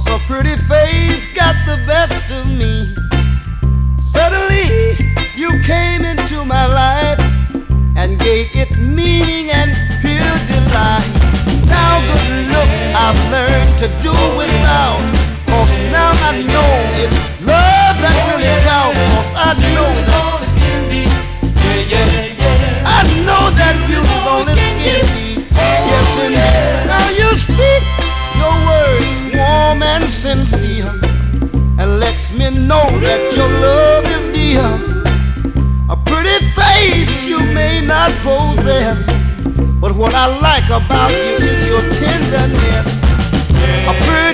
a pretty face got the best of me. Suddenly you came into my life and gave it meaning and pure delight. Now good looks I've learned to do without, 'cause now I know it's love that really counts. 'Cause I know that I know that beauty's on its skin deep. Yes, indeed. Now you speak your words warm and sincere, and lets me know that your love is dear. A pretty face you may not possess, but what I like about you is your tenderness. A pretty